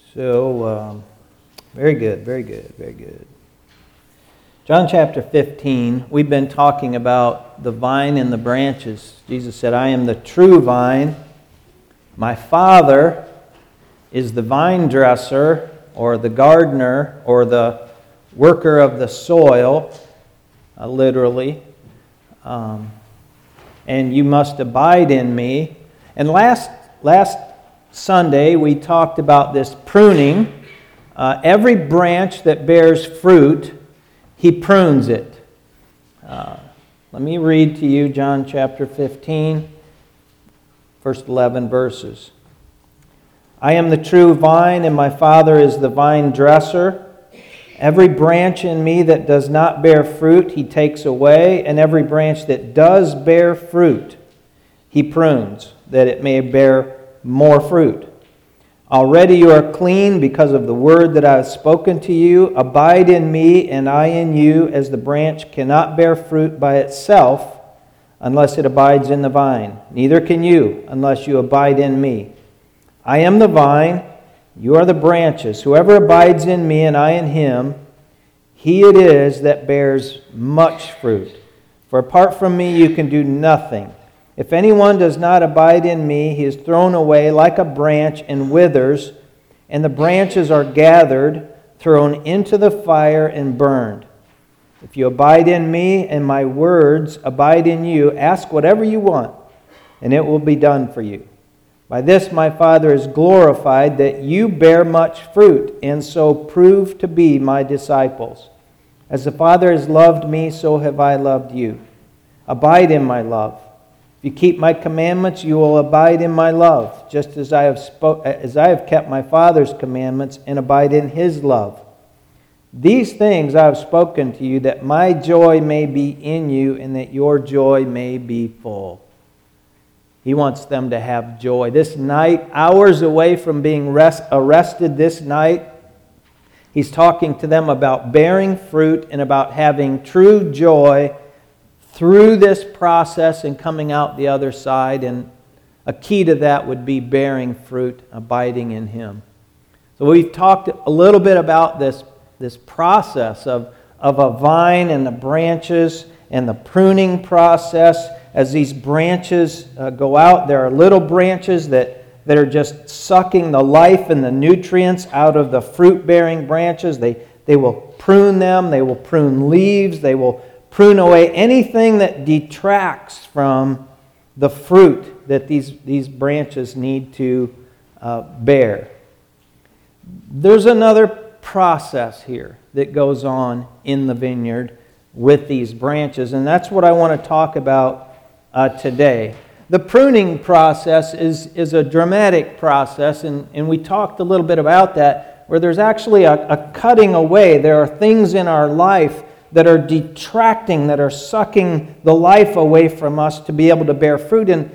Very good, very good, very good. John chapter 15, we've been talking about the vine and the branches. Jesus said, I am the true vine. My Father is the vine dresser, or the gardener, or the worker of the soil, literally. And you must abide in me. And last Sunday, we talked about this pruning. Every branch that bears fruit, He prunes it. Let me read to you John chapter 15, first 11 verses. I am the true vine, and my Father is the vine dresser. Every branch in me that does not bear fruit, He takes away, and every branch that does bear fruit, He prunes, that it may bear more fruit. Already you are clean because of the word that I have spoken to you. Abide in me, and I in you, as the branch cannot bear fruit by itself unless it abides in the vine. Neither can you unless you abide in me. I am the vine, you are the branches. Whoever abides in me and I in him, he it is that bears much fruit. For apart from me you can do nothing. If anyone does not abide in me, he is thrown away like a branch and withers, and the branches are gathered, thrown into the fire, and burned. If you abide in me and my words abide in you, ask whatever you want, and it will be done for you. By this my Father is glorified, that you bear much fruit, and so prove to be my disciples. As the Father has loved me, so have I loved you. Abide in my love. If you keep my commandments, you will abide in my love, just as I have kept my Father's commandments and abide in His love. These things I have spoken to you, that my joy may be in you, and that your joy may be full. He wants them to have joy. This night, hours away from being arrested this night, He's talking to them about bearing fruit and about having true joy through this process and coming out the other side. And a key to that would be bearing fruit, abiding in Him. So we've talked a little bit about this process of a vine and the branches and the pruning process. As these branches go out, there are little branches that are just sucking the life and the nutrients out of the fruit-bearing branches. They will prune them. They will prune leaves. They will prune away anything that detracts from the fruit that these branches need to bear. There's another process here that goes on in the vineyard with these branches, and that's what I want to talk about today. The pruning process is a dramatic process, and we talked a little bit about that, where there's actually a cutting away. There are things in our life that are detracting, that are sucking the life away from us to be able to bear fruit. And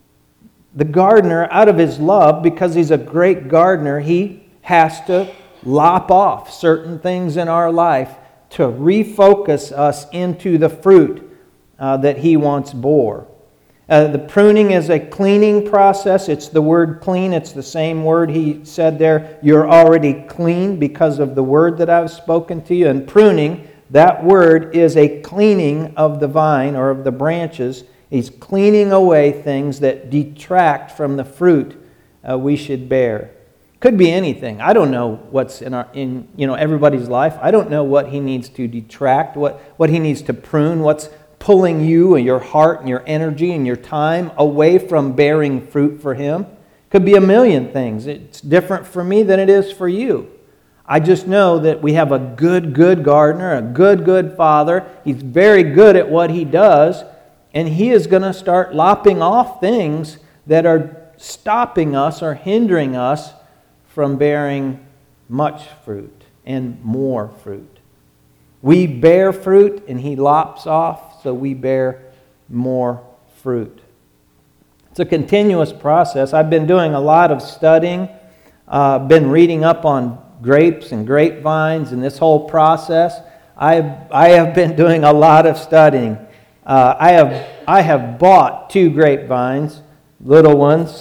the gardener, out of his love, because he's a great gardener, he has to lop off certain things in our life to refocus us into the fruit that he once bore. The pruning is a cleaning process. It's the word clean. It's the same word he said there. You're already clean because of the word that I've spoken to you. And pruning, that word is a cleaning of the vine or of the branches. He's cleaning away things that detract from the fruit we should bear. Could be anything. I don't know what's in everybody's life. I don't know what he needs to detract, what he needs to prune, what's pulling you and your heart and your energy and your time away from bearing fruit for Him. Could be a million things. It's different for me than it is for you. I just know that we have a good gardener, a good Father. He's very good at what He does, and He is going to start lopping off things that are stopping us or hindering us from bearing much fruit and more fruit. We bear fruit, and He lops off, so we bear more fruit. It's a continuous process. I've been doing a lot of studying, been reading up on grapes and grapevines and this whole process. I have been doing a lot of studying. I have bought 2 grapevines, little ones,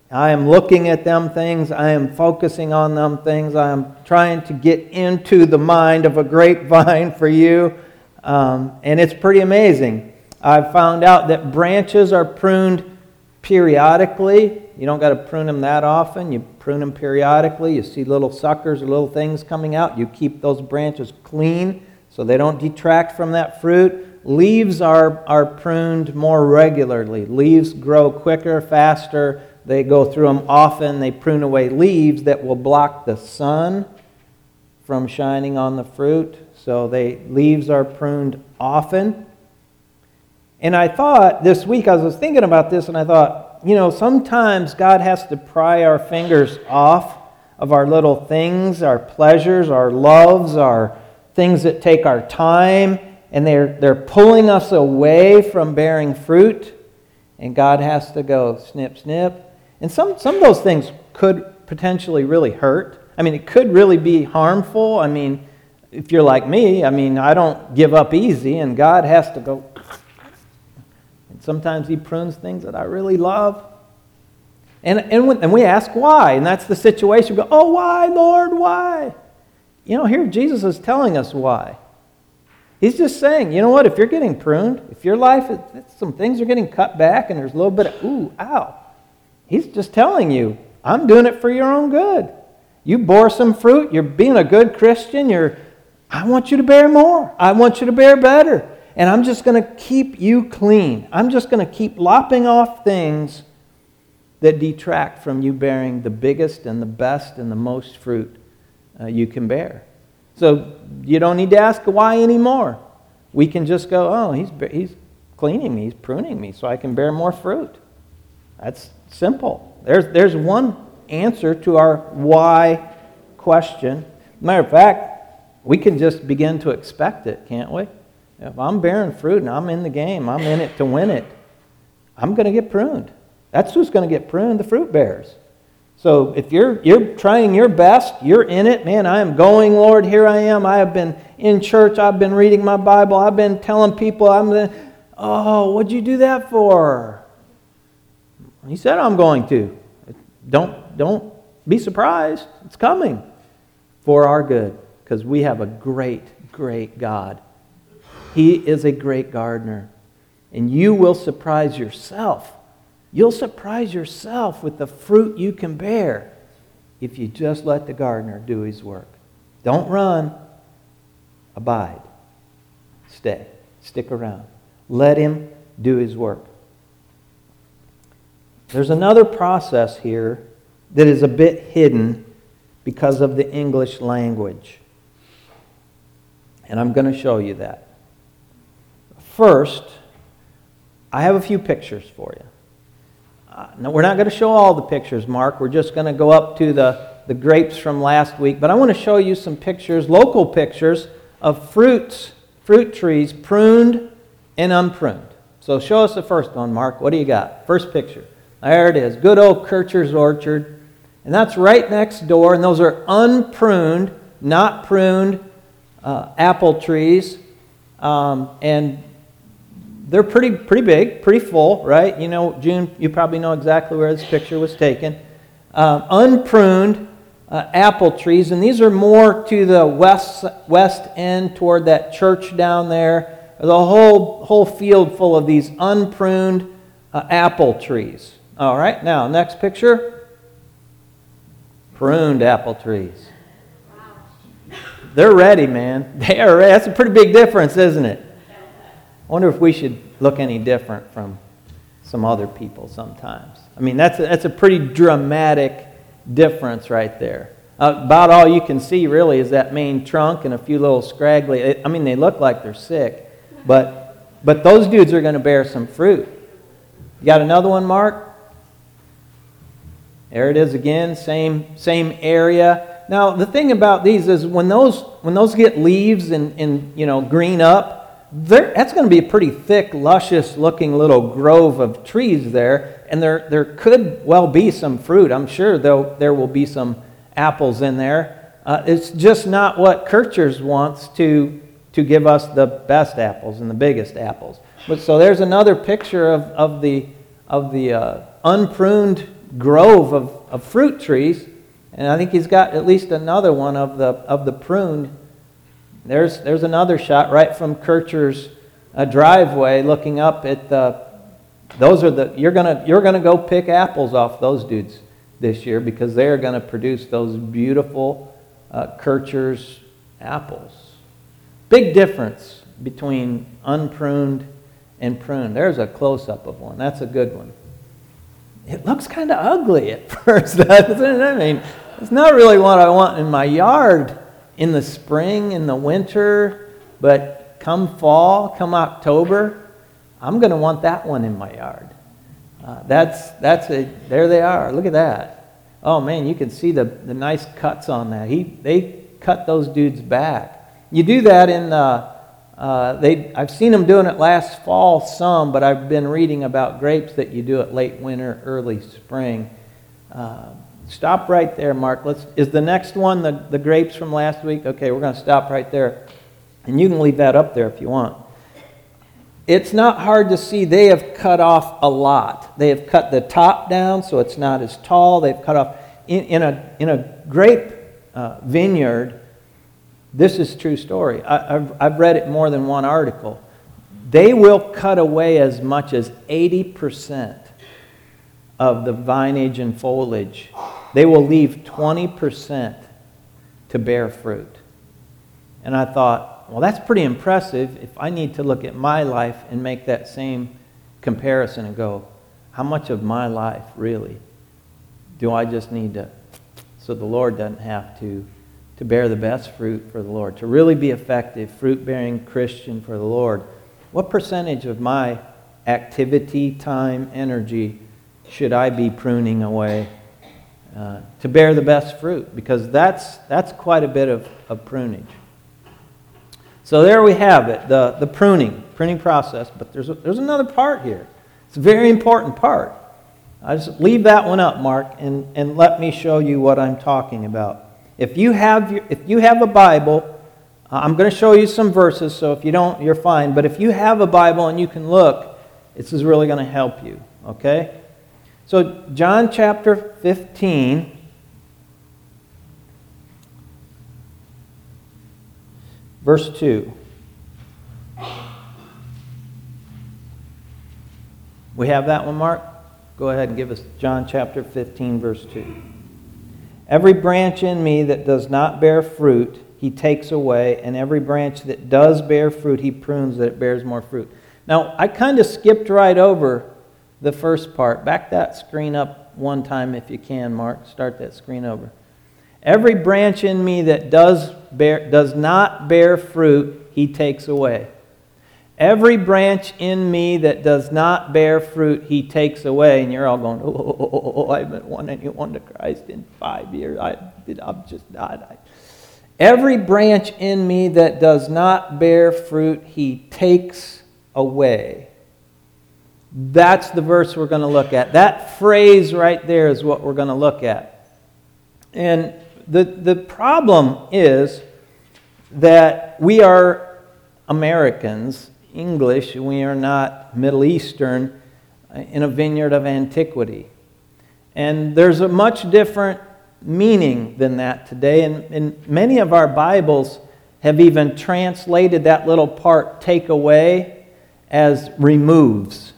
I am looking at them things. I am focusing on them things. I am trying to get into the mind of a grapevine for you. And it's pretty amazing. I've found out that branches are pruned periodically. You don't got to prune them that often. You prune them periodically. You see little suckers or little things coming out. You keep those branches clean so they don't detract from that fruit. Leaves are pruned more regularly. Leaves grow quicker, faster. They go through them often. They prune away leaves that will block the sun from shining on the fruit. So leaves are pruned often. And I thought this week, I was thinking about this, and I thought, sometimes God has to pry our fingers off of our little things, our pleasures, our loves, our things that take our time, and they're pulling us away from bearing fruit, and God has to go snip, snip. And some of those things could potentially really hurt. It could really be harmful. If you're like me, I don't give up easy, and God has to go. And sometimes He prunes things that I really love. And we ask why, and that's the situation. We go, oh, why, Lord, why? Here Jesus is telling us why. He's just saying, you know what, if you're getting pruned, if your life, some things are getting cut back and there's a little bit of, ooh, ow. He's just telling you, I'm doing it for your own good. You bore some fruit, you're being a good Christian, I want you to bear more. I want you to bear better. And I'm just going to keep you clean. I'm just going to keep lopping off things that detract from you bearing the biggest and the best and the most fruit you can bear. So you don't need to ask why anymore. We can just go, oh, he's cleaning me, he's pruning me so I can bear more fruit. That's simple. There's one answer to our why question. Matter of fact, we can just begin to expect it, can't we? If I'm bearing fruit and I'm in the game, I'm in it to win it, I'm going to get pruned. That's who's going to get pruned, the fruit bearers. So if you're trying your best, you're in it, man, I am going, Lord, here I am. I have been in church, I've been reading my Bible, I've been telling people, what'd you do that for? He said I'm going to. Don't be surprised. It's coming for our good because we have a great, great God. He is a great gardener. And you will surprise yourself. You'll surprise yourself with the fruit you can bear if you just let the gardener do his work. Don't run. Abide. Stay. Stick around. Let him do his work. There's another process here that is a bit hidden because of the English language. And I'm going to show you that. First, I have a few pictures for you. Now, we're not going to show all the pictures, Mark. We're just going to go up to the grapes from last week. But I want to show you some pictures, local pictures, of fruit trees pruned and unpruned. So show us the first one, Mark. What do you got? First picture. There it is. Good old Kircher's Orchard. And that's right next door. And those are unpruned, not pruned apple trees. And they're pretty big, pretty full, right? June, you probably know exactly where this picture was taken. Unpruned apple trees, and these are more to the west end toward that church down there. There's a whole field full of these unpruned apple trees. All right, now next picture. Pruned apple trees. They're ready, man. They are ready. That's a pretty big difference, isn't it? I wonder if we should look any different from some other people sometimes. That's a pretty dramatic difference right there. About all you can see really is that main trunk and a few little scraggly. They look like they're sick, but those dudes are going to bear some fruit. You got another one, Mark? There it is again, same area. Now the thing about these is when those get leaves and green up, that's going to be a pretty thick, luscious-looking little grove of trees there, and there could well be some fruit. I'm sure there will be some apples in there. It's just not what Kircher's wants to give us the best apples and the biggest apples. But so there's another picture of the unpruned grove of fruit trees, and I think he's got at least another one of the prune. There's another shot right from Kircher's driveway, looking up at the. Those are the you're gonna go pick apples off those dudes this year, because they are going to produce those beautiful Kircher's apples. Big difference between unpruned and pruned. There's a close-up of one. That's a good one. It looks kind of ugly at first, doesn't it? I mean, it's not really what I want in my yard in the spring, in the winter, but come fall, come October, I'm going to want that one in my yard. There they are. Look at that. Oh man, you can see the nice cuts on that. They cut those dudes back. You do that in I've seen them doing it last fall some, but I've been reading about grapes that you do it late winter, early spring. Stop right there, Mark. Is the next one the grapes from last week? Okay, we're going to stop right there, and you can leave that up there if you want. It's not hard to see they have cut off a lot. They have cut the top down so it's not as tall. They've cut off in a grape vineyard. This is a true story. I've read it more than one article. They will cut away as much as 80% of the vinage and foliage. They will leave 20% to bear fruit. And I thought, well, that's pretty impressive if I need to look at my life and make that same comparison and go, how much of my life really do I just need to, so the Lord doesn't have to bear the best fruit for the Lord, to really be effective, fruit-bearing Christian for the Lord. What percentage of my activity, time, energy should I be pruning away to bear the best fruit? Because that's quite a bit of prunage. So there we have it, the pruning process. But there's another part here. It's a very important part. I just leave that one up, Mark, and let me show you what I'm talking about. If you have a Bible, I'm going to show you some verses. So if you don't, you're fine. But if you have a Bible and you can look, this is really going to help you. Okay? So John chapter 15. Verse 2. We have that one, Mark? Go ahead and give us John chapter 15, verse 2. Every branch in me that does not bear fruit, he takes away, and every branch that does bear fruit, he prunes that it bears more fruit. Now, I kind of skipped right over the first part. Back that screen up one time if you can, Mark. Start that screen over. Every branch in me that does not bear fruit, he takes away. Every branch in me that does not bear fruit, he takes away. And you're all going, I haven't won anyone to Christ in 5 years. I'm just not. Every branch in me that does not bear fruit, he takes away. That's the verse we're going to look at. That phrase right there is what we're going to look at. And the problem is that we are Americans, English, we are not Middle Eastern, in a vineyard of antiquity. And there's a much different meaning than that today. And many of our Bibles have even translated that little part, take away, as removes.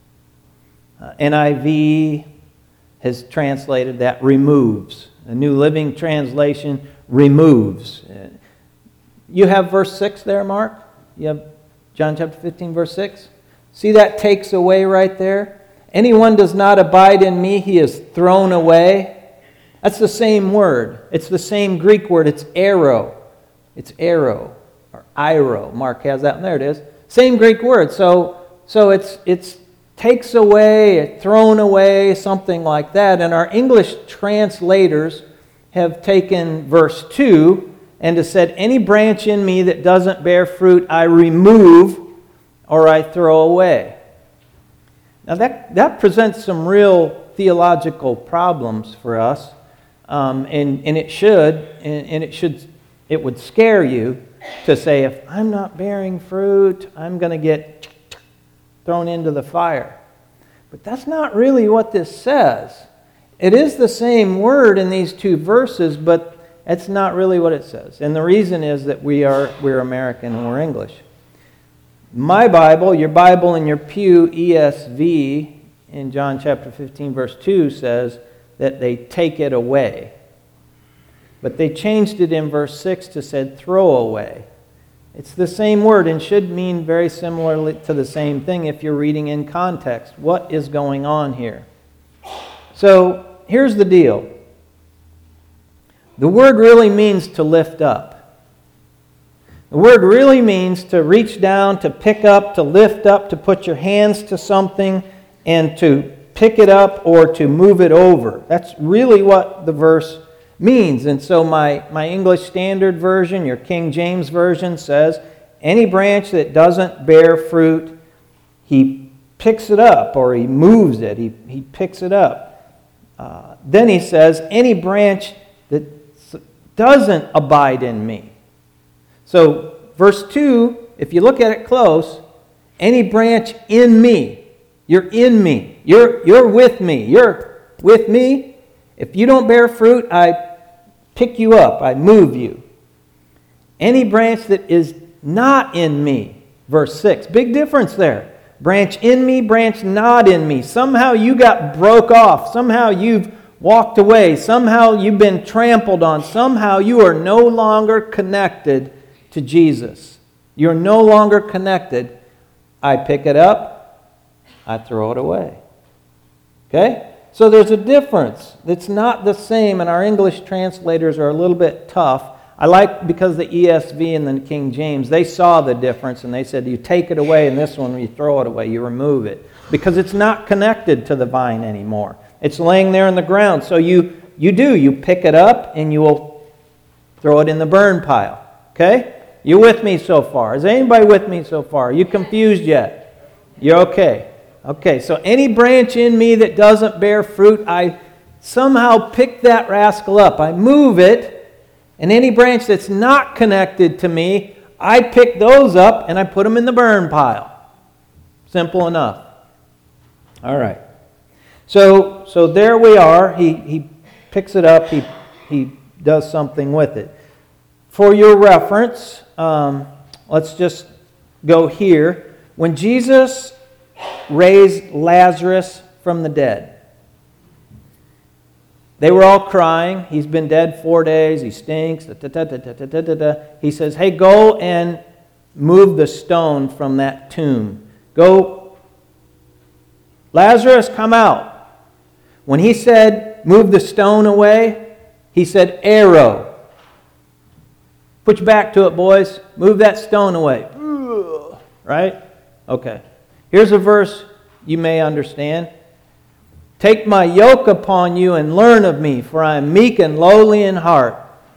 NIV has translated that removes. The New Living Translation removes. You have verse 6 there, Mark? You have John chapter 15, verse 6? See that takes away right there? Anyone does not abide in me, he is thrown away. That's the same word. It's the same Greek word. It's arrow. It's arrow or iro. Mark has that, and there it is. Same Greek word. So it's takes away, thrown away, something like that. And our English translators have taken verse 2 and have said, any branch in me that doesn't bear fruit, I remove or I throw away. Now that presents some real theological problems for us, and it would scare you to say, if I'm not bearing fruit, I'm going to get thrown into the fire. But that's not really what this says. It is the same word in these two verses, but it's not really what it says. And the reason is that we're American and we're English. My Bible, your Bible in your pew, ESV, in John chapter 15, verse 2, says that they take it away. But they changed it in verse 6 to said throw away. It's the same word and should mean very similarly to the same thing if you're reading in context. What is going on here? So here's the deal. The word really means to lift up. The word really means to reach down, to pick up, to lift up, to put your hands to something and to pick it up or to move it over. That's really what the verse means. And so my English Standard Version, your King James Version says, any branch that doesn't bear fruit, he picks it up or he moves it. He picks it up. Then he says, any branch that doesn't abide in me. So verse 2, if you look at it close, any branch in me. You're in me. You're with me. You're with me. If you don't bear fruit, I pick you up. I move you. Any branch that is not in me. Verse 6. Big difference there. Branch in me, branch not in me. Somehow you got broke off. Somehow you've walked away. Somehow you've been trampled on. Somehow you are no longer connected to Jesus. You're no longer connected. I pick it up. I throw it away. Okay? So there's a difference. It's not the same, and our English translators are a little bit tough. I like, because the ESV and the King James, they saw the difference, and they said you take it away, and this one you throw it away, you remove it. Because it's not connected to the vine anymore. It's laying there in the ground. So you pick it up, and you will throw it in the burn pile. Okay? You with me so far? Is anybody with me so far? Are you confused yet? You're okay. Okay, so any branch in me that doesn't bear fruit, I somehow pick that rascal up. I move it, and any branch that's not connected to me, I pick those up and I put them in the burn pile. Simple enough. All right. So there we are. He picks it up. He does something with it. For your reference, let's just go here. When Jesus raised Lazarus from the dead, they were all crying. He's been dead 4 days. He stinks. He says, hey, go and move the stone from that tomb. Go, Lazarus, come out. When he said, move the stone away, he said, arrow. Put your back to it, boys. Move that stone away. Right? Okay. Here's a verse you may understand. Take my yoke upon you and learn of me, for I am meek and lowly in heart.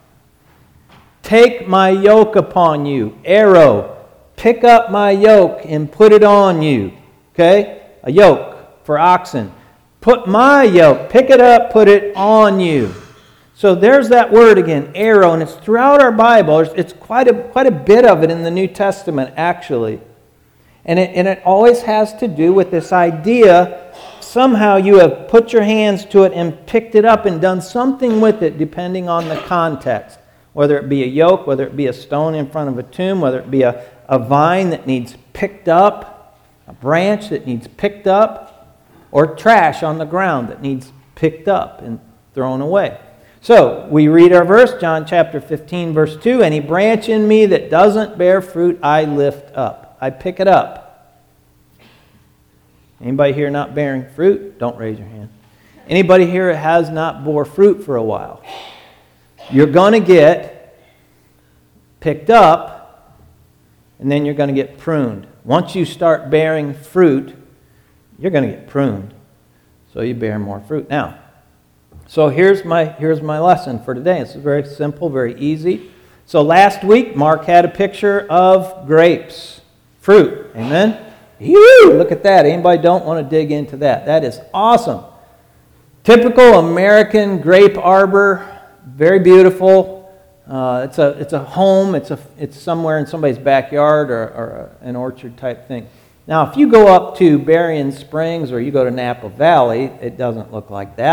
Take my yoke upon you. Arrow. Pick up my yoke and put it on you. Okay? A yoke for oxen. Put my yoke. Pick it up, put it on you. So there's that word again, arrow, and it's throughout our Bible. It's quite a bit of it in the New Testament, actually. And it always has to do with this idea, somehow you have put your hands to it and picked it up and done something with it, depending on the context. Whether it be a yoke, whether it be a stone in front of a tomb, whether it be a vine that needs picked up, a branch that needs picked up, or trash on the ground that needs picked up and thrown away. So, we read our verse, John chapter 15, verse 2, any branch in me that doesn't bear fruit, I lift up. I pick it up. Anybody here not bearing fruit? Don't raise your hand. Anybody here has not bore fruit for a while? You're going to get picked up, and then you're going to get pruned. Once you start bearing fruit, you're going to get pruned. So you bear more fruit. Now, so here's my lesson for today. It's very simple, very easy. So last week, Mark had a picture of grapes, fruit. Amen? Look at that. Anybody don't want to dig into that? That is awesome. Typical American grape arbor, very beautiful. It's a home. It's somewhere in somebody's backyard or an orchard type thing. Now, if you go up to Berrien Springs or you go to Napa Valley, it doesn't look like that.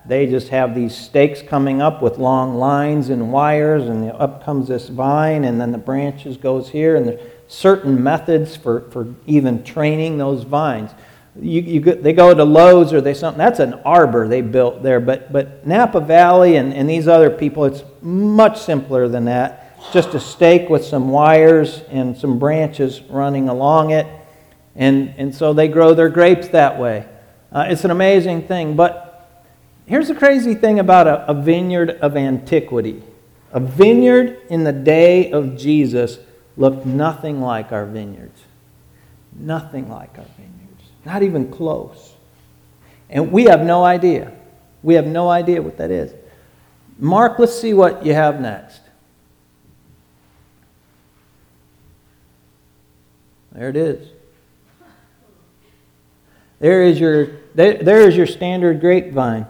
they just have these stakes coming up with long lines and wires, and up comes this vine, and then the branches goes here, and there's certain methods for even training those vines. They go to Lowe's or that's an arbor they built there, but Napa Valley and these other people, it's much simpler than that. Just a stake with some wires and some branches running along it, and so they grow their grapes that way. It's an amazing thing, but here's the crazy thing about a vineyard of antiquity. A vineyard in the day of Jesus looked nothing like our vineyards. Nothing like our vineyards. Not even close. And we have no idea. We have no idea what that is. Mark, let's see what you have next. There it is. There is your standard grapevine.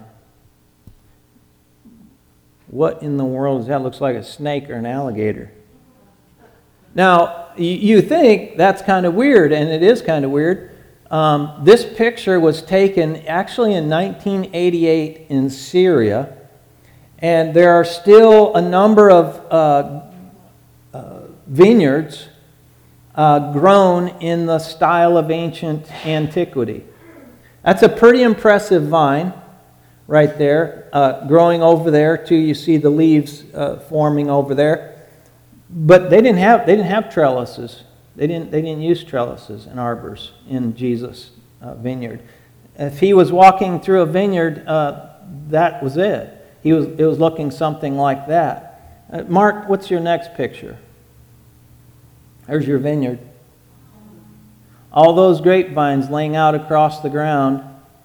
What in the world is that? Looks like a snake or an alligator. Now, you think that's kind of weird, and it is kind of weird. This picture was taken actually in 1988 in Syria, and there are still a number of vineyards grown in the style of ancient antiquity. That's a pretty impressive vine right there, growing over there too. You see the leaves forming over there. But they didn't have trellises. They didn't use trellises and arbors in Jesus' vineyard. If he was walking through a vineyard, that was it. It was looking something like that. Mark, what's your next picture? There's your vineyard. All those grapevines laying out across the ground.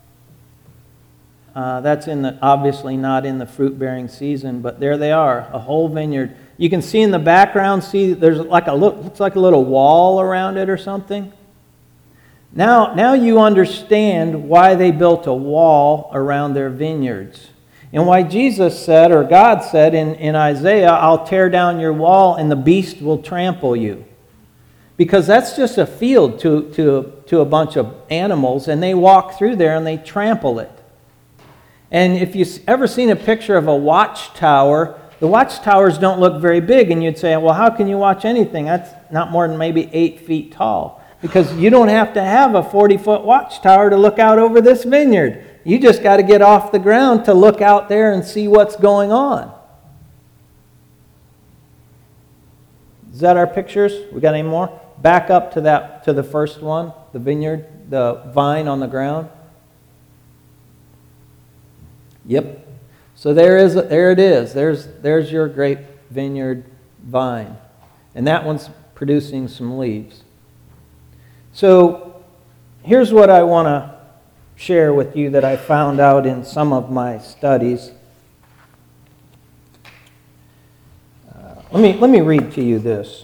That's obviously not in the fruit-bearing season, but there they are, a whole vineyard. You can see in the background, there's looks like a little wall around it or something. Now you understand why they built a wall around their vineyards. And why Jesus said, or God said in Isaiah, I'll tear down your wall and the beast will trample you. Because that's just a field to a bunch of animals, and they walk through there and they trample it. And if you've ever seen a picture of a watchtower, the watchtowers don't look very big, and you'd say, well, how can you watch anything? That's not more than maybe 8 feet tall. Because you don't have to have a 40-foot watchtower to look out over this vineyard. You just got to get off the ground to look out there and see what's going on. Is that our pictures? We got any more? Back up to the first one, the vineyard, the vine on the ground. Yep. So there it is. There's your grape vineyard vine. And that one's producing some leaves. So here's what I want to share with you that I found out in some of my studies. Let me read to you this.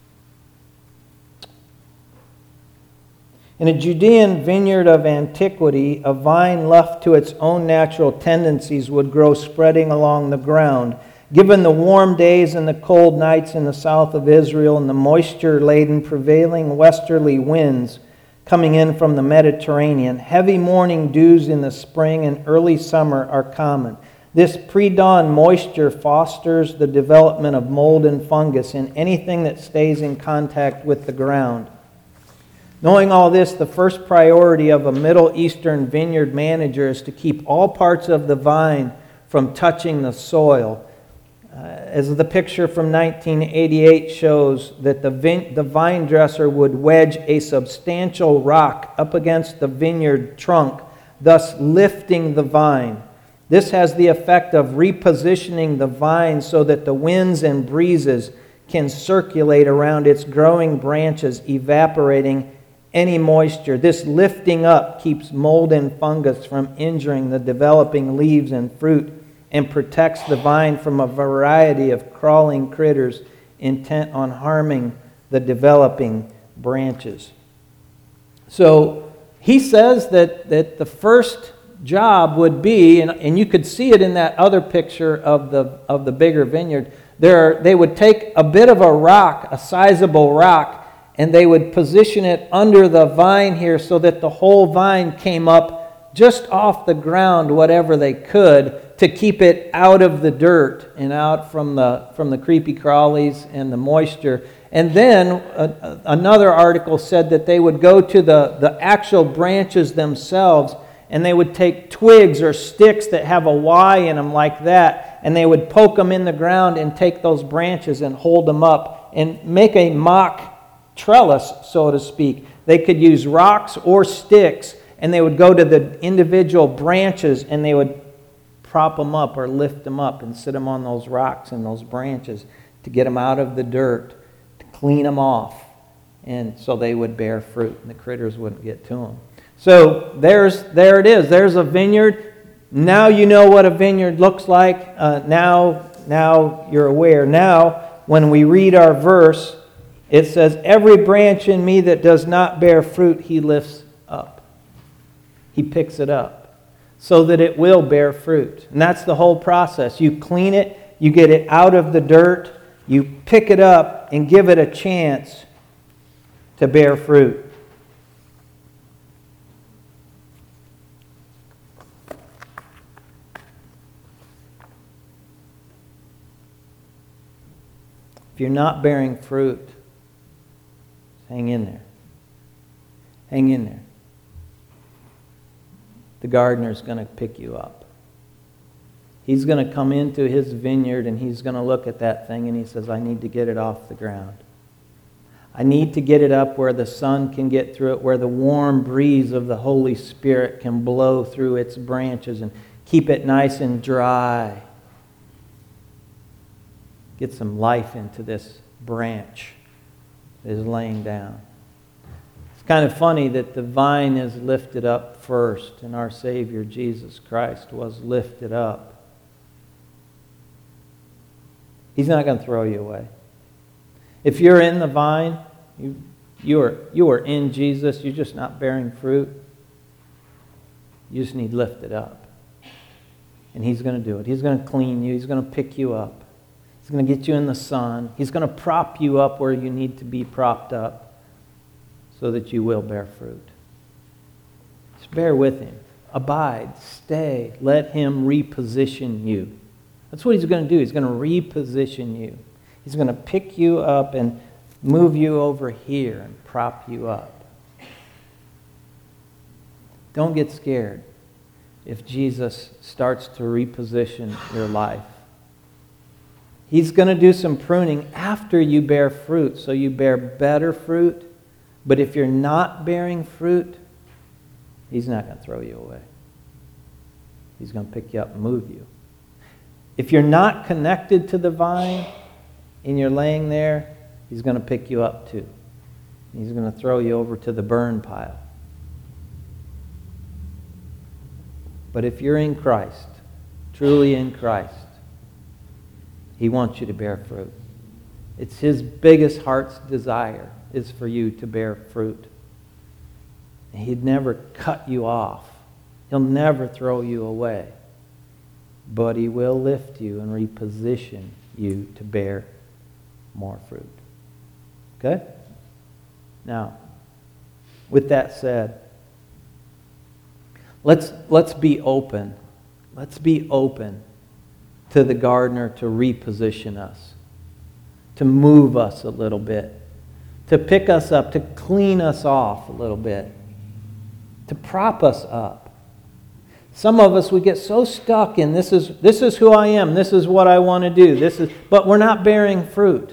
In a Judean vineyard of antiquity, a vine left to its own natural tendencies would grow spreading along the ground. Given the warm days and the cold nights in the south of Israel and the moisture-laden prevailing westerly winds coming in from the Mediterranean, heavy morning dews in the spring and early summer are common. This pre-dawn moisture fosters the development of mold and fungus in anything that stays in contact with the ground. Knowing all this, the first priority of a Middle Eastern vineyard manager is to keep all parts of the vine from touching the soil. As the picture from 1988 shows, that the vine dresser would wedge a substantial rock up against the vineyard trunk, thus lifting the vine. This has the effect of repositioning the vine so that the winds and breezes can circulate around its growing branches, evaporating any moisture. This lifting up keeps mold and fungus from injuring the developing leaves and fruit and protects the vine from a variety of crawling critters intent on harming the developing branches. So he says that the first job would be, and you could see it in that other picture of the bigger vineyard, they would take a bit of a rock, a sizable rock, and they would position it under the vine here so that the whole vine came up just off the ground whatever they could to keep it out of the dirt and out from the creepy crawlies and the moisture. And then another article said that they would go to the actual branches themselves, and they would take twigs or sticks that have a Y in them like that, and they would poke them in the ground and take those branches and hold them up and make a mock trellis, so to speak. They could use rocks or sticks, and they would go to the individual branches and they would prop them up or lift them up and sit them on those rocks and those branches to get them out of the dirt, to clean them off, and so they would bear fruit and the critters wouldn't get to them. So there it is. There's a vineyard. Now you know what a vineyard looks like. Now you're aware. Now, when we read our verse, it says, "Every branch in me that does not bear fruit, he lifts up." He picks it up so that it will bear fruit. And that's the whole process. You clean it, you get it out of the dirt, you pick it up and give it a chance to bear fruit. If you're not bearing fruit, hang in there. Hang in there. The gardener's going to pick you up. He's going to come into his vineyard and he's going to look at that thing and he says, "I need to get it off the ground. I need to get it up where the sun can get through it, where the warm breeze of the Holy Spirit can blow through its branches and keep it nice and dry. Get some life into this branch that is laying down." It's kind of funny that the vine is lifted up first, and our Savior Jesus Christ was lifted up. He's not going to throw you away. If you're in the vine, you are in Jesus, you're just not bearing fruit, you just need lifted up. And He's going to do it. He's going to clean you. He's going to pick you up. He's going to get you in the sun. He's going to prop you up where you need to be propped up so that you will bear fruit. Just bear with Him. Abide. Stay. Let Him reposition you. That's what He's going to do. He's going to reposition you. He's going to pick you up and move you over here and prop you up. Don't get scared if Jesus starts to reposition your life. He's going to do some pruning after you bear fruit, so you bear better fruit. But if you're not bearing fruit, He's not going to throw you away. He's going to pick you up and move you. If you're not connected to the vine and you're laying there, He's going to pick you up too. He's going to throw you over to the burn pile. But if you're in Christ, truly in Christ, He wants you to bear fruit. It's His biggest heart's desire is for you to bear fruit. And He'd never cut you off. He'll never throw you away. But He will lift you and reposition you to bear more fruit. Okay? Now, with that said, let's be open. Let's be open to the gardener to reposition us, to move us a little bit, to pick us up, to clean us off a little bit, to prop us up. Some of us, we get so stuck in this is who I am, this is what I want to do, but we're not bearing fruit.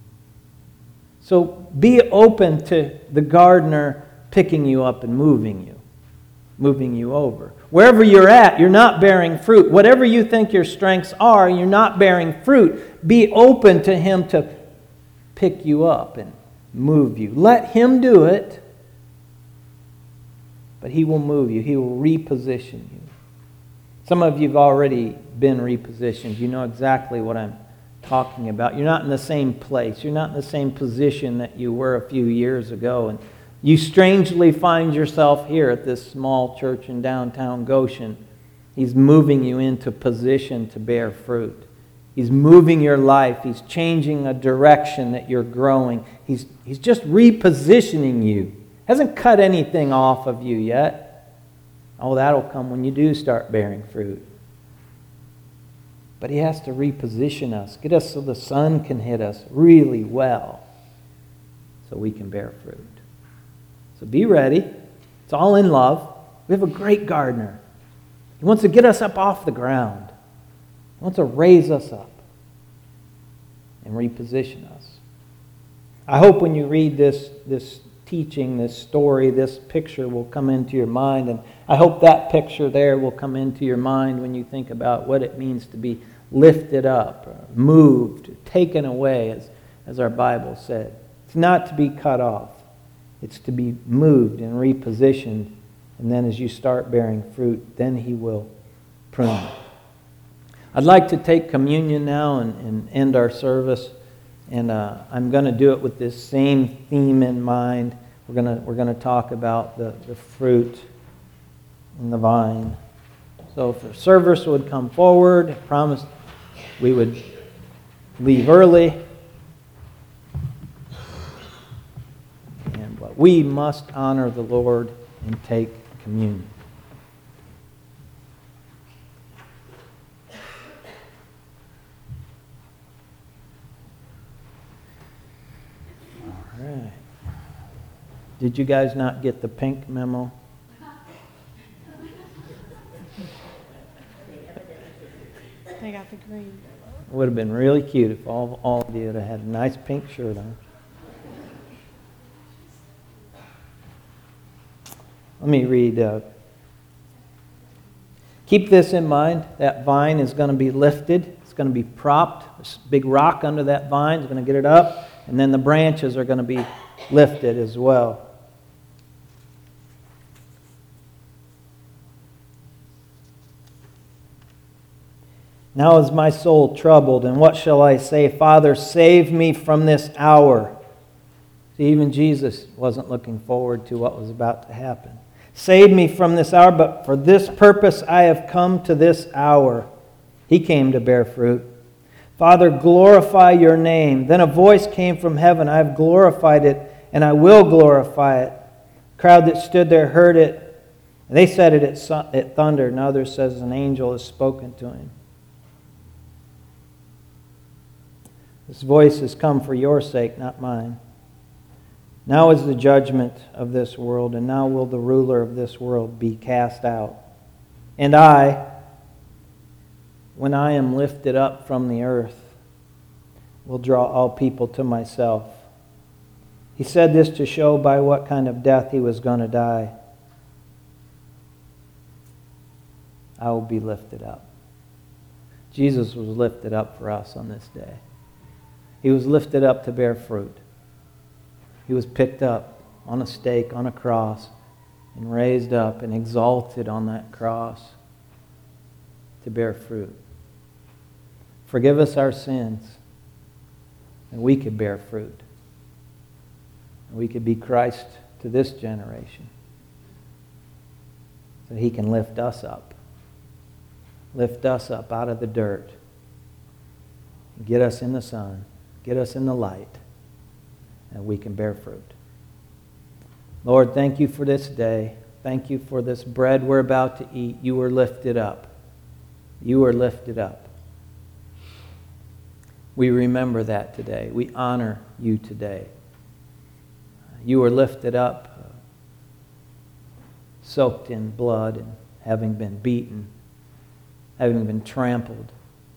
So be open to the gardener picking you up and moving you over. Wherever you're at, you're not bearing fruit. Whatever you think your strengths are, you're not bearing fruit. Be open to Him to pick you up and move you. Let Him do it, but He will move you. He will reposition you. Some of you have already been repositioned. You know exactly what I'm talking about. You're not in the same place. You're not in the same position that you were a few years ago. And you strangely find yourself here at this small church in downtown Goshen. He's moving you into position to bear fruit. He's moving your life. He's changing a direction that you're growing. He's just repositioning you. Hasn't cut anything off of you yet. Oh, that'll come when you do start bearing fruit. But He has to reposition us, get us so the sun can hit us really well so we can bear fruit. So be ready. It's all in love. We have a great gardener. He wants to get us up off the ground. He wants to raise us up and reposition us. I hope when you read this teaching, this story, this picture will come into your mind. And I hope that picture there will come into your mind when you think about what it means to be lifted up, moved, taken away, as our Bible said. It's not to be cut off. It's to be moved and repositioned. And then as you start bearing fruit, then He will prune. I'd like to take communion now and end our service. And I'm going to do it with this same theme in mind. We're going to talk about the fruit and the vine. So if the servers would come forward, I promised we would leave early. But we must honor the Lord and take communion. All right. Did you guys not get the pink memo? They got the green. It would have been really cute if all of you had had a nice pink shirt on. Let me read. Keep this in mind. That vine is going to be lifted. It's going to be propped. This big rock under that vine is going to get it up. And then the branches are going to be lifted as well. Now is my soul troubled, and what shall I say? Father, save me from this hour. See, even Jesus wasn't looking forward to what was about to happen. Save me from this hour, but for this purpose I have come to this hour. He came to bear fruit. Father, glorify your name. Then a voice came from heaven. I have glorified it, and I will glorify it. The crowd that stood there heard it. They said it thundered, and others says an angel has spoken to him. This voice has come for your sake, not mine. Now is the judgment of this world, and now will the ruler of this world be cast out. And I, when I am lifted up from the earth, will draw all people to myself. He said this to show by what kind of death He was going to die. I will be lifted up. Jesus was lifted up for us on this day. He was lifted up to bear fruit. He was picked up on a stake, on a cross, and raised up and exalted on that cross to bear fruit. Forgive us our sins, and we could bear fruit. And we could be Christ to this generation, so He can lift us up. Lift us up out of the dirt. Get us in the sun. Get us in the light, and we can bear fruit. Lord, thank You for this day. Thank You for this bread we're about to eat. You were lifted up. You were lifted up. We remember that today. We honor You today. You were lifted up, soaked in blood, and having been beaten, having been trampled.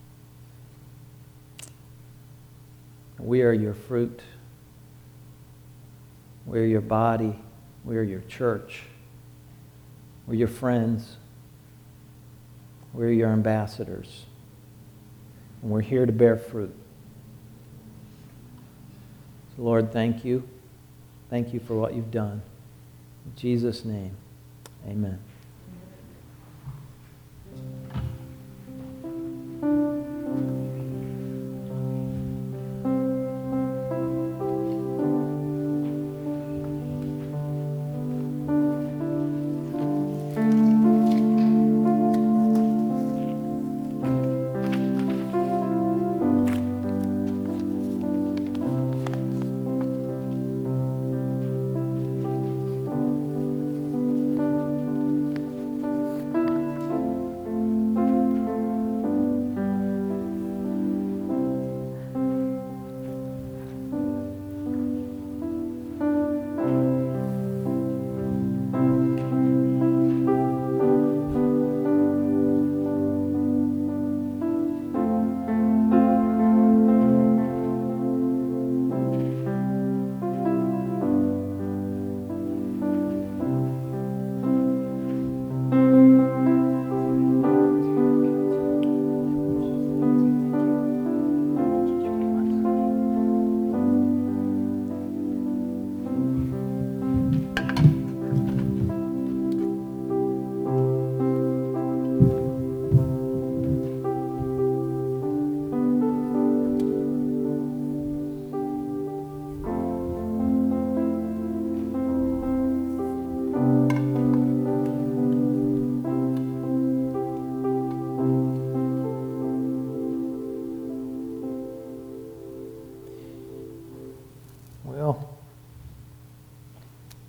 We are Your fruit. We're Your body. We're Your church. We're Your friends. We're Your ambassadors. And we're here to bear fruit. So Lord, thank You. Thank You for what You've done. In Jesus' name, amen.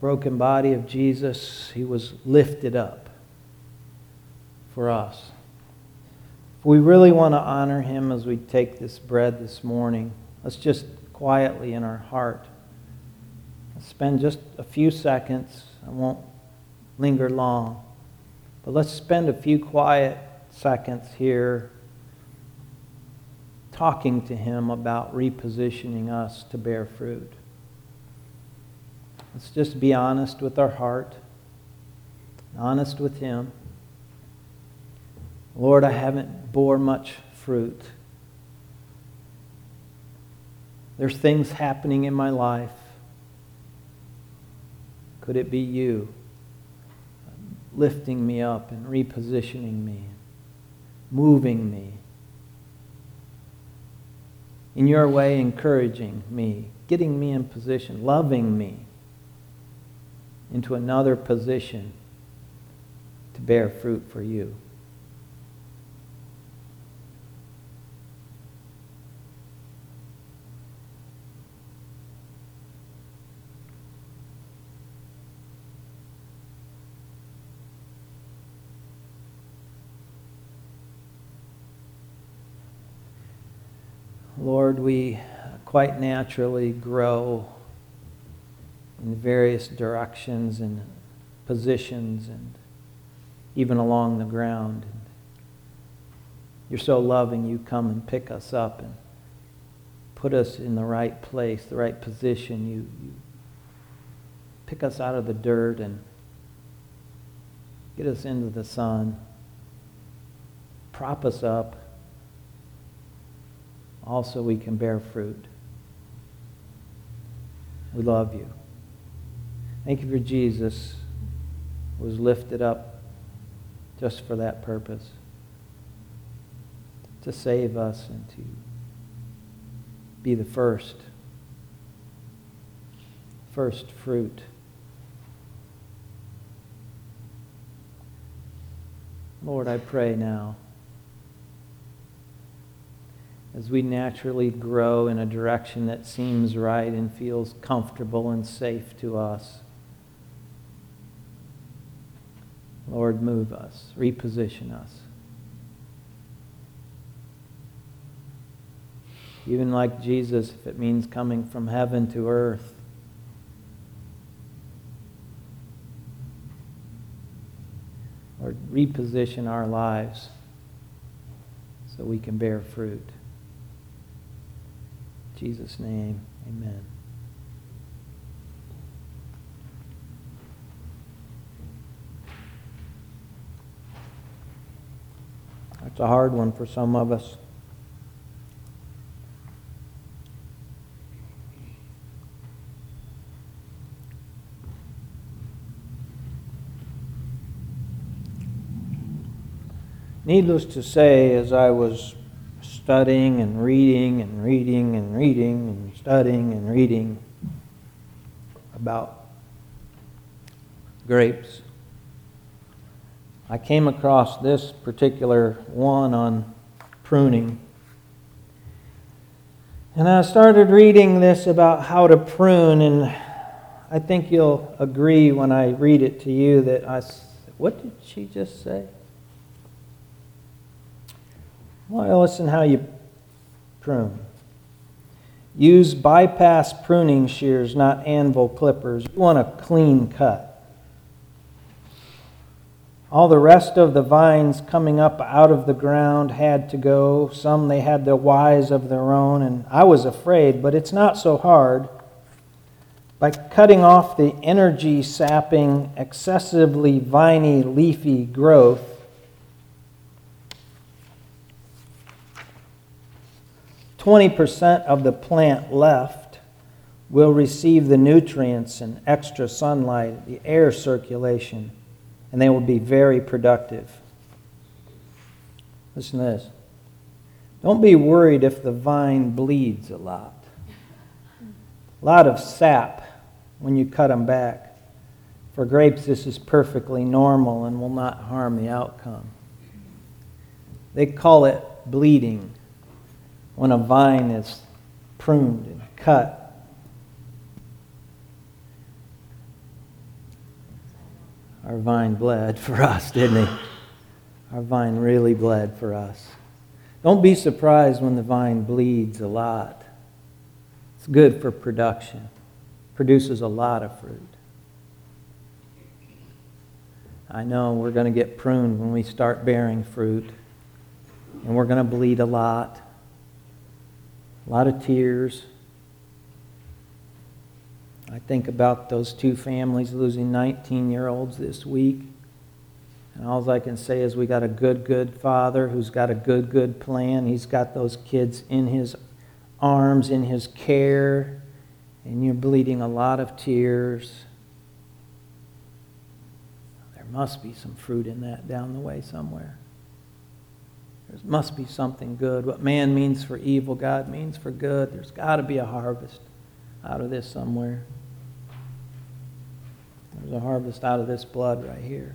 broken body of Jesus, he was lifted up for us. If we really want to honor him as we take this bread this morning, let's just quietly in our heart spend just a few seconds. I won't linger long, but let's spend a few quiet seconds here talking to him about repositioning us to bear fruit. Let's just be honest with our heart, honest with him. Lord, I haven't bore much fruit. There's things happening in my life. Could it be you lifting me up and repositioning me, moving me, in your way encouraging me, getting me in position, loving me into another position to bear fruit for you? Lord, we quite naturally grow in various directions and positions and even along the ground. And you're so loving, you come and pick us up and put us in the right place, the right position. You pick us out of the dirt and get us into the sun, prop us up. Also, we can bear fruit. We love you. Thank you for Jesus, who was lifted up just for that purpose, to save us and to be the first fruit. Lord, I pray now, as we naturally grow in a direction that seems right and feels comfortable and safe to us, Lord, move us, reposition us. Even like Jesus, if it means coming from heaven to earth, Lord, reposition our lives so we can bear fruit. In Jesus' name, amen. That's a hard one for some of us. Needless to say, as I was studying and reading and reading and reading and studying and reading about grapes, I came across this particular one on pruning. And I started reading this about how to prune, and I think you'll agree when I read it to you that what did she just say? Well, listen how you prune. Use bypass pruning shears, not anvil clippers. You want a clean cut. All the rest of the vines coming up out of the ground had to go. Some they had the whys of their own, and I was afraid, but it's not so hard. By cutting off the energy-sapping, excessively viney, leafy growth, 20% of the plant left will receive the nutrients and extra sunlight, the air circulation, and they will be very productive. Listen to this. Don't be worried if the vine bleeds a lot. A lot of sap when you cut them back. For grapes, this is perfectly normal and will not harm the outcome. They call it bleeding when a vine is pruned and cut. Our vine bled for us, didn't he? Our vine really bled for us. Don't be surprised when the vine bleeds a lot. It's good for production. Produces a lot of fruit. I know we're going to get pruned when we start bearing fruit. And we're going to bleed a lot. A lot of tears. I think about those two families losing 19-year-olds this week. And all I can say is we got a good Father who's got a good plan. He's got those kids in His arms, in His care. And you're bleeding a lot of tears. There must be some fruit in that down the way somewhere. There must be something good. What man means for evil, God means for good. There's got to be a harvest out of this somewhere. There's a harvest out of this blood right here.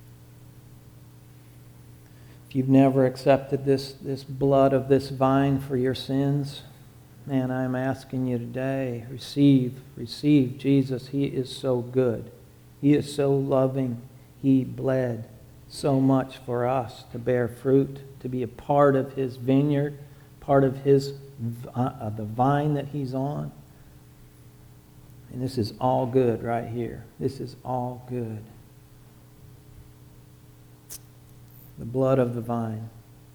If you've never accepted this blood of this vine for your sins, man, I'm asking you today, receive Jesus. He is so good. He is so loving. He bled so much for us to bear fruit, to be a part of His vineyard, part of the vine that He's on. And this is all good right here. This is all good. The blood of the vine.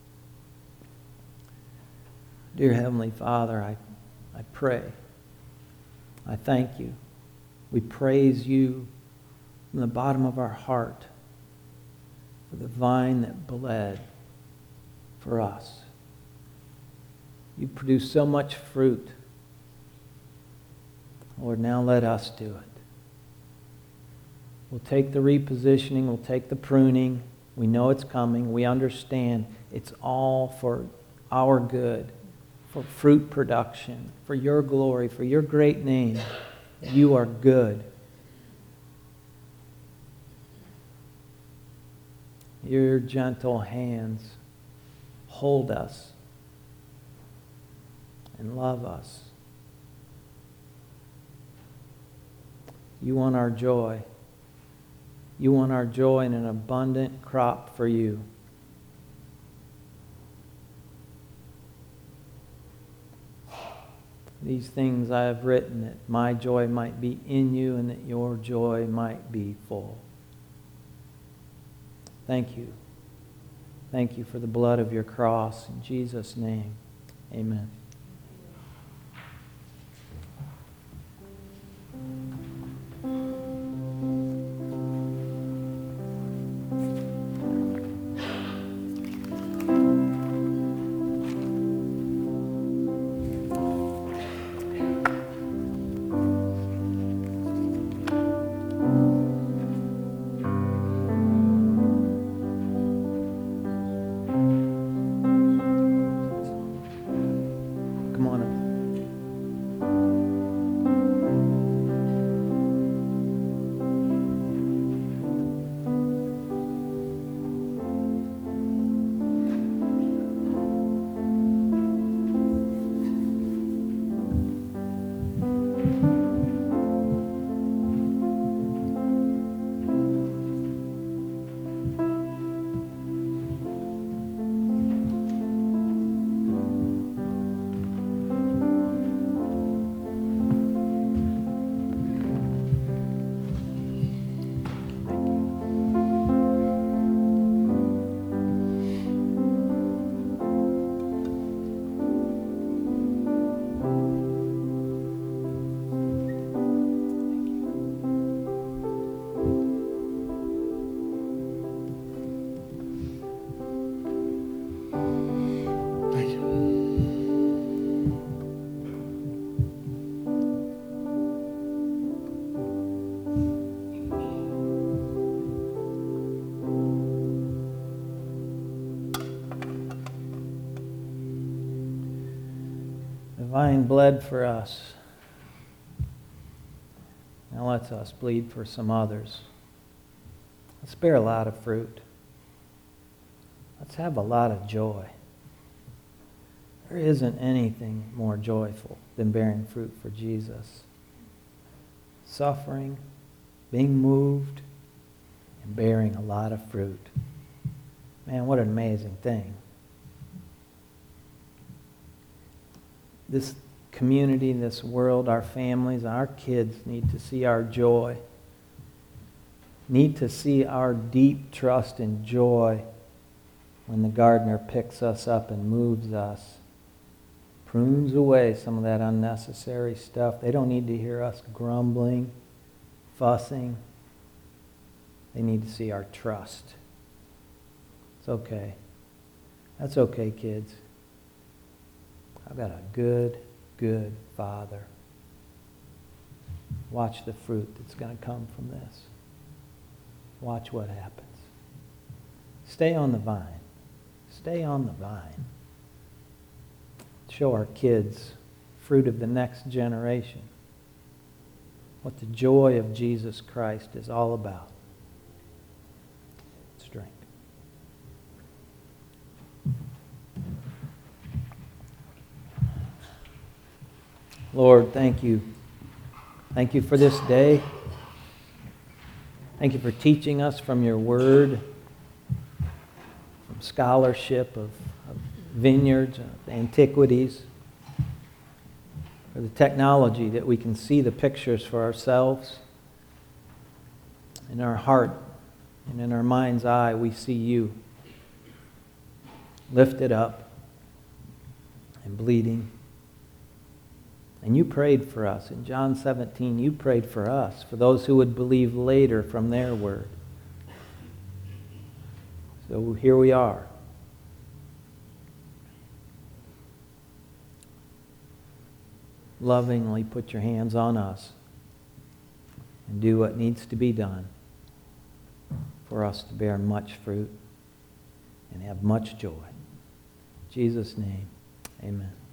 Dear Heavenly Father, I pray. I thank You. We praise You from the bottom of our heart for the vine that bled for us. You produce so much fruit. Lord, now let us do it. We'll take the repositioning. We'll take the pruning. We know it's coming. We understand it's all for our good, for fruit production, for Your glory, for Your great name. You are good. Your gentle hands hold us and love us. You want our joy. You want our joy in an abundant crop for You. These things I have written that my joy might be in You and that Your joy might be full. Thank You. Thank You for the blood of Your cross. In Jesus' name, amen. Come on up. The vine bled for us. Now let's us bleed for some others. Let's bear a lot of fruit. Let's have a lot of joy. There isn't anything more joyful than bearing fruit for Jesus. Suffering, being moved, and bearing a lot of fruit. Man, what an amazing thing. This community, this world, our families, our kids need to see our joy, need to see our deep trust and joy when the gardener picks us up and moves us, prunes away some of that unnecessary stuff. They don't need to hear us grumbling, fussing. They need to see our trust. It's okay. That's okay, kids. I've got a good Father. Watch the fruit that's going to come from this. Watch what happens. Stay on the vine. Stay on the vine. Show our kids fruit of the next generation. What the joy of Jesus Christ is all about. Let's drink. Lord, thank you. Thank you for this day. Thank you for teaching us from your word, from scholarship of vineyards, of antiquities, for the technology that we can see the pictures for ourselves. In our heart and in our mind's eye, we see you lifted up and bleeding. And you prayed for us. In John 17, you prayed for us, for those who would believe later from their word. So here we are. Lovingly put your hands on us and do what needs to be done for us to bear much fruit and have much joy. In Jesus' name, amen.